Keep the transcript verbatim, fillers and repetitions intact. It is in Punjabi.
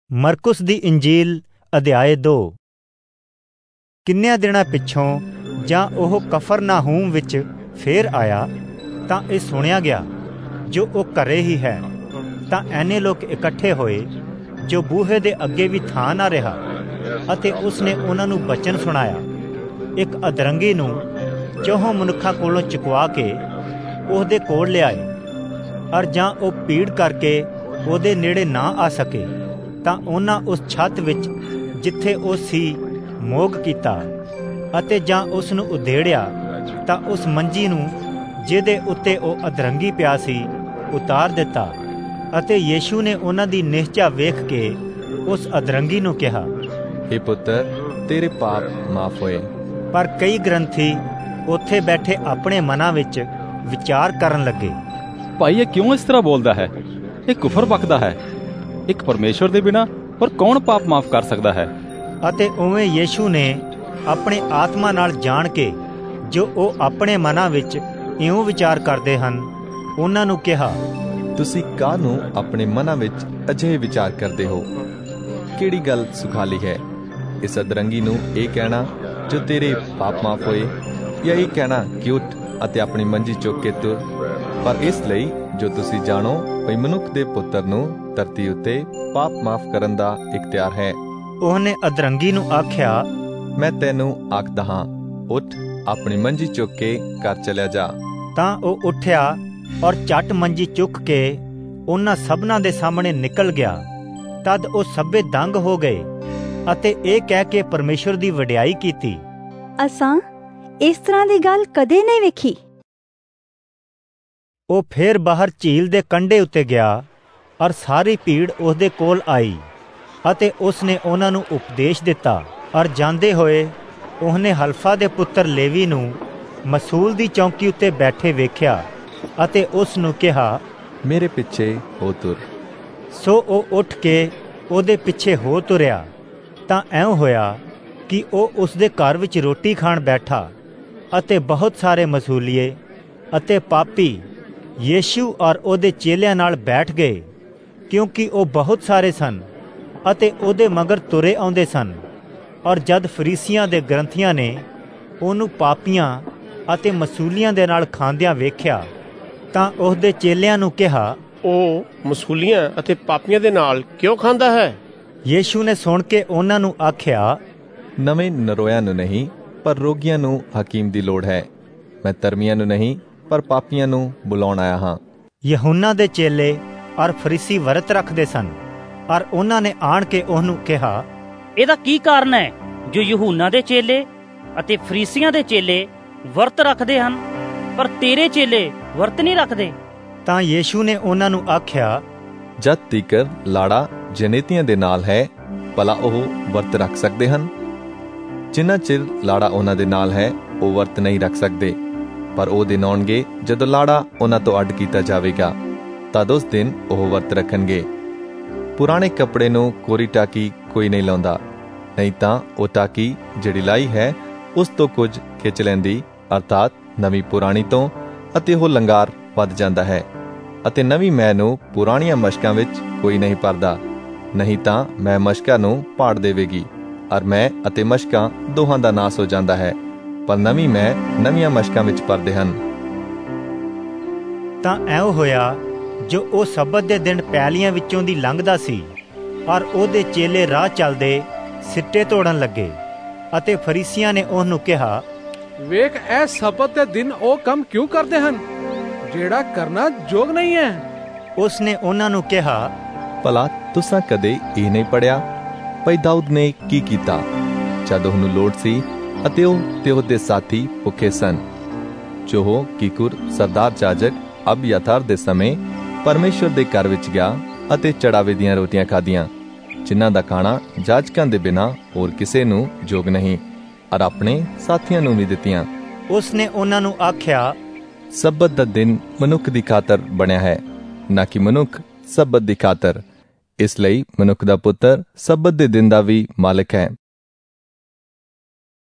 ਮਰਕੁਸ ਦੀ ਇੰਜੀਲ ਅਧਿਆਏ ਦੋ। ਕਿੰਨਿਆਂ ਦਿਨਾਂ ਪਿੱਛੋਂ ਜਾਂ ਉਹ ਕਫਰਨਾਹੂਮ ਵਿੱਚ ਫੇਰ ਆਇਆ ਤਾਂ ਇਹ ਸੁਣਿਆ ਗਿਆ ਜੋ ਉਹ ਘਰੇ ਹੀ ਹੈ। ਤਾਂ ਐਨੇ ਲੋਕ ਇਕੱਠੇ ਹੋਏ ਜੋ ਬੂਹੇ ਦੇ ਅੱਗੇ ਵੀ ਥਾਂ ਨਾ ਰਿਹਾ, ਅਤੇ ਉਸਨੇ ਉਹਨਾਂ ਨੂੰ ਬਚਨ ਸੁਣਾਇਆ। ਇੱਕ ਅਧਰੰਗੀ ਨੂੰ ਚੌਹਾਂ ਮਨੁੱਖਾਂ ਕੋਲੋਂ ਚੁਕਵਾ ਕੇ ਉਹਦੇ ਕੋਲ ਲਿਆਏ, ਅਰ ਜਾਂ ਉਹ ਪੀੜ ਕਰਕੇ ਉਹਦੇ ਨੇੜੇ ਨਾ ਆ ਸਕੇ ਤਾਂ ਉਹਨਾਂ ਉਸ ਛੱਤ ਵਿੱਚ ਜਿੱਥੇ ਉਹ ਸੀ ਮੋਗ ਕੀਤਾ, ਅਤੇ ਜਾਂ ਉਸ ਨੂੰ ਉਧੇੜਿਆ ਤਾਂ ਉਸ ਮੰਜੀ ਨੂੰ ਜਿਹਦੇ ਉੱਤੇ ਉਹ ਅਧਰੰਗੀ ਪਿਆ ਸੀ ਉਤਾਰ ਦਿੱਤਾ। ਅਤੇ ਯੀਸ਼ੂ ਨੇ ਉਹਨਾਂ ਦੀ ਨਿਹਚਾ ਵੇਖ ਕੇ ਉਸ ਅਧਰੰਗੀ ਨੂੰ ਕਿਹਾ, हे ਪੁੱਤਰ, ਤੇਰੇ ਪਾਪ ਮਾਫ ਹੋਏ। ਪਰ ਕਈ ਗ੍ਰੰਥੀ ਉੱਥੇ ਬੈਠੇ ਆਪਣੇ ਮਨਾਂ ਵਿੱਚ ਵਿਚਾਰ ਕਰਨ ਲੱਗੇ, ਭਾਈ ਇਹ ਕਿਉਂ ਇਸ ਤਰ੍ਹਾਂ ਬੋਲਦਾ ਹੈ? ਇਹ ਕੁਫਰ ਬਕਦਾ ਹੈ। ਇੱਕ ਪਰਮੇਸ਼ਵਰ ਦੇ ਬਿਨਾਂ ਹੋਰ ਕੌਣ ਪਾਪ ਮਾਫ ਕਰ ਸਕਦਾ ਹੈ? ਅਤੇ ਉਵੇਂ ਯੀਸ਼ੂ ਨੇ ਆਪਣੇ ਆਤਮਾ ਨਾਲ ਜਾਣ ਕੇ ਜੋ ਉਹ ਆਪਣੇ ਮਨਾਂ ਵਿੱਚ ਇਉਂ ਵਿਚਾਰ ਕਰਦੇ ਹਨ ਉਹਨਾਂ ਨੂੰ ਕਿਹਾ, ਤੁਸੀਂ ਕਾਹਨੂੰ ਆਪਣੇ ਮਨਾਂ ਵਿੱਚ ਅਜਿਹੇ ਵਿਚਾਰ ਕਰਦੇ ਹੋ? ਕਿਹੜੀ ਗੱਲ ਸੁਖਾਲੀ ਹੈ, ਇਸ ਅਧਰੰਗੀ ਨੂੰ ਇਹ ਕਹਿਣਾ ਜੋ ਤੇਰੇ ਪਾਪ ਮਾਫ ਹੋਏ, ਜਾਂ ਇਹ ਕਹਿਣਾ ਕਿ ਉੱਠ ਅਤੇ ਆਪਣੀ ਮੰਜੀ ਚੁੱਕ ਕੇ ਤੁਰ? ਪਰ ਇਸ ਲਈ ਜੋ ਤੁਸੀਂ ਜਾਣੋ ਭਈ ਮਨੁੱਖ ਦੇ ਪੁੱਤਰ ਨੂੰ ਧਰਤੀ ਉੱਤੇ ਪਾਪ ਮਾਫ ਕਰਨ ਦਾ ਇਖਤਿਆਰ ਹੈ। ਉਹਨੇ ਅਧਰੰਗੀ ਨੂੰ ਆਖਿਆ, ਮੈਂ ਤੈਨੂੰ ਆਖਦਾ ਹਾਂ, ਉੱਠ ਆਪਣੀ ਮੰਜੀ ਚੁੱਕ ਕੇ ਘਰ ਚਲਿਆ ਜਾ। ਤਾਂ ਉਹ ਉੱਠਿਆ ਔਰ ਝੱਟ ਮੰਜੀ ਚੁੱਕ ਕੇ ਉਹਨਾਂ ਸਭਨਾਂ ਦੇ ਸਾਹਮਣੇ ਨਿਕਲ ਗਿਆ। ਤਦ ਉਹ ਸਭੇ ਦੰਗ ਹੋ ਗਏ ਅਤੇ ਇਹ ਕਹਿ ਕੇ ਪਰਮੇਸ਼ਵਰ ਦੀ ਵਡਿਆਈ ਕੀਤੀ, ਅਸਾਂ ਇਸ ਤਰ੍ਹਾਂ ਦੀ ਗੱਲ ਕਦੇ ਨਹੀਂ ਵੇਖੀ। ਉਹ ਫੇਰ ਬਾਹਰ ਝੀਲ ਦੇ ਕੰਢੇ ਉੱਤੇ ਗਿਆ ਔਰ ਸਾਰੀ ਭੀੜ ਉਸਦੇ ਕੋਲ ਆਈ, ਅਤੇ ਉਸਨੇ ਉਹਨਾਂ ਨੂੰ ਉਪਦੇਸ਼ ਦਿੱਤਾ। ਔਰ ਜਾਂਦੇ ਹੋਏ ਉਹਨੇ ਹਲਫਾ ਦੇ ਪੁੱਤਰ ਲੇਵੀ ਨੂੰ ਮਸੂਲ ਦੀ ਚੌਂਕੀ ਉੱਤੇ ਬੈਠੇ ਵੇਖਿਆ ਅਤੇ ਉਸ ਨੂੰ ਕਿਹਾ, ਮੇਰੇ ਪਿੱਛੇ ਹੋ ਤੁਰ। ਸੋ ਉਹ ਉੱਠ ਕੇ ਉਹਦੇ ਪਿੱਛੇ ਹੋ ਤੁਰਿਆ। ਤਾਂ ਐਂ ਹੋਇਆ ਕਿ ਉਹ ਉਸਦੇ ਘਰ ਵਿੱਚ ਰੋਟੀ ਖਾਣ ਬੈਠਾ, ਅਤੇ ਬਹੁਤ ਸਾਰੇ ਮਸੂਲੀਏ ਅਤੇ ਪਾਪੀ ਯੀਸ਼ੂ ਔਰ ਉਹਦੇ ਚੇਲਿਆਂ ਨਾਲ ਬੈਠ ਗਏ, ਕਿਉਂਕਿ ਉਹ ਬਹੁਤ ਸਾਰੇ ਸਨ ਅਤੇ ਉਹਦੇ ਮਗਰ ਤੁਰੇ ਆਉਂਦੇ ਸਨ। ਔਰ ਜਦ ਫਰੀਸੀਆਂ ਦੇ ਗ੍ਰੰਥੀਆਂ ਨੇ ਉਹਨੂੰ ਪਾਪੀਆਂ ਅਤੇ ਮਸੂਲੀਆਂ ਦੇ ਨਾਲ ਖਾਂਦਿਆਂ ਵੇਖਿਆ ਤਾਂ ਉਹਦੇ ਚੇਲਿਆਂ ਨੂੰ ਕਿਹਾ, ਉਹ ਮਸੂਲੀਆਂ ਅਤੇ ਪਾਪੀਆਂ ਦੇ ਨਾਲ ਕਿਉਂ ਖਾਂਦਾ ਹੈ? ਯੀਸ਼ੂ ਨੇ ਸੁਣ ਕੇ ਉਹਨਾਂ ਨੂੰ ਆਖਿਆ, ਨਵੇਂ ਨਰੋਇਆਂ ਨੂੰ ਨਹੀਂ ਪਰ ਰੋਗੀਆਂ ਨੂੰ ਹਕੀਮ ਦੀ ਲੋੜ ਹੈ। ਮੈਂ ਧਰਮੀਆਂ ਨੂੰ ਨਹੀਂ ਪਰ ਪਾਪੀਆਂ ਨੂੰ ਬੁਲਾਉਣ ਆਇਆ ਹਾਂ। ਯਹੂਨਾ ਦੇ ਚੇਲੇ ਔਰ ਫਰੀਸੀ ਵਰਤ ਰੱਖਦੇ ਸਨ, ਔਰ ਉਹਨਾਂ ਨੇ ਆਣ ਕੇ ਉਹਨੂੰ ਕਿਹਾ, ਇਹਦਾ ਕੀ ਕਾਰਨ ਹੈ ਜੋ ਯਹੂਨਾ ਦੇ ਚੇਲੇ ਅਤੇ ਫਰੀਸੀਆਂ ਦੇ ਚੇਲੇ ਵਰਤ ਰੱਖਦੇ ਹਨ ਪਰ ਤੇਰੇ ਚੇਲੇ ਵਰਤ ਨਹੀਂ ਰੱਖਦੇ? ਤਾਂ ਯੀਸ਼ੂ ਨੇ ਉਹਨਾਂ ਨੂੰ ਆਖਿਆ, ਜਦ ਤੀਕਰ ਲਾੜਾ ਜਨੇਤੀਆਂ ਦੇ ਨਾਲ ਹੈ ਭਲਾ ਉਹ ਵਰਤ ਰੱਖ ਸਕਦੇ ਹਨ? ਜਿੰਨਾ ਚਿਰ ਲਾੜਾ ਉਹਨਾਂ ਦੇ ਨਾਲ ਹੈ ਉਹ ਵਰਤ ਨਹੀਂ ਰੱਖ ਸਕਦੇ। ਪਰ ਉਹ ਦਿਨ ਆਉਣਗੇ ਜਦੋਂ ਲਾੜਾ ਉਹਨਾਂ ਤੋਂ ਅੱਡ ਕੀਤਾ ਜਾਵੇਗਾ, ਤਦ ਉਸ ਦਿਨ ਉਹ ਵਰਤ ਰੱਖਣਗੇ। ਪੁਰਾਣੇ ਕੱਪੜੇ ਨੂੰ ਕੋਰੀ ਟਾਕੀ ਕੋਈ ਨਹੀਂ ਲਾਉਂਦਾ, ਨਹੀਂ ਤਾਂ ਉਹ ਟਾਕੀ ਜਿਹੜੀ ਲਾਈ ਹੈ ਉਸ ਤੋਂ ਕੁਝ ਖਿੱਚ ਲੈਂਦੀ, ਅਰਥਾਤ ਨਵੀਂ ਪੁਰਾਣੀ ਤੋਂ, ਅਤੇ ਉਹ ਲੰਗਾਰ ਵੱਧ ਜਾਂਦਾ ਹੈ। ਅਤੇ ਨਵੀਂ ਮੈਅ ਨੂੰ ਪੁਰਾਣੀਆਂ ਮਸ਼ਕਾਂ ਵਿੱਚ ਕੋਈ ਨਹੀਂ ਭਰਦਾ, ਨਹੀਂ ਤਾਂ ਮੈਅ ਮਸ਼ਕਾਂ ਨੂੰ ਪਾੜ ਦੇਵੇਗੀ, ਔਰ ਮੈਅ ਅਤੇ ਮਸ਼ਕਾਂ ਦੋਹਾਂ ਦਾ ਨਾਸ ਹੋ ਜਾਂਦਾ ਹੈ। ਪਰ ਨਵੀਂ ਮੈਅ ਨਵੀਆਂ ਮਸ਼ਕਾਂ ਵਿੱਚ ਭਰਦੇ ਹਨ। ਤਾਂ ਐਂ ਹੋਇਆ ਜੋ ਉਹ ਸਬਤ ਦੇ ਦਿਨ ਪੈਲੀਆਂ ਵਿੱਚੋਂ ਦੀ ਲੰਘਦਾ ਸੀ, ਔਰ ਉਹਦੇ ਚੇਲੇ ਰਾਹ ਚੱਲਦੇ ਸਿੱਟੇ ਤੋੜਨ ਲੱਗੇ। ਅਤੇ ਫਰੀਸੀਆਂ ਨੇ ਉਹਨੂੰ ਕਿਹਾ, ਵੇਖ, ਇਹ ਸਬਤ ਦੇ ਦਿਨ ਉਹ ਕੰਮ ਕਿਉਂ ਕਰਦੇ ਹਨ ਜਿਹੜਾ ਕਰਨਾ ਯੋਗ ਨਹੀਂ ਹੈ? ਉਸਨੇ ਉਹਨਾਂ ਨੂੰ ਕਿਹਾ, ਭਲਾ ਤੁਸਾਂ ਕਦੇ ਇਹ ਨਹੀਂ ਪੜਿਆ ਭਈ ਦਾਊਦ ਨੇ ਕੀ ਕੀਤਾ ਜਦ ਉਹਨੂੰ ਲੋੜ ਸੀ ਅਤੇ ਉਹ ਤੇ ਉਹਦੇ ਸਾਥੀ ਭੁੱਖੇ ਸਨ? ਜੋ ਉਹ ਕੀਕੁਰ ਸਰਦਾਰ ਜਾਜਕ ਅਬਿਆਥਾਰ ਦੇ ਸਮੇਂ ਪਰਮੇਸ਼ਵਰ ਦੇ ਘਰ ਵਿੱਚ ਗਿਆ ਅਤੇ ਚੜਾਵੇ ਦੀਆਂ ਰੋਟੀਆਂ ਖਾਧੀਆਂ, ਜਿਨ੍ਹਾਂ ਦਾ ਖਾਣਾ ਜਾਜਕਾਂ ਦੇ ਬਿਨਾਂ ਹੋਰ ਕਿਸੇ ਨੂੰ ਯੋਗ ਨਹੀਂ, ਔਰ ਆਪਣੇ ਸਾਥੀਆਂ ਨੂੰ ਵੀ ਦਿੱਤੀਆਂ। ਉਸਨੇ ਉਹਨਾਂ ਨੂੰ ਆਖਿਆ, ਸਬਤ ਦਾ ਦਿਨ ਮਨੁੱਖ ਦੀ ਖਾਤਰ ਬਣਿਆ ਹੈ, ਨਾ ਕਿ ਮਨੁੱਖ ਸਬਤ ਦੀ ਖਾਤਰ। ਇਸ ਲਈ ਮਨੁੱਖ ਦਾ ਪੁੱਤਰ ਸਬਤ ਦੇ ਦਿਨ ਦਾ ਵੀ ਮਾਲਕ ਹੈ।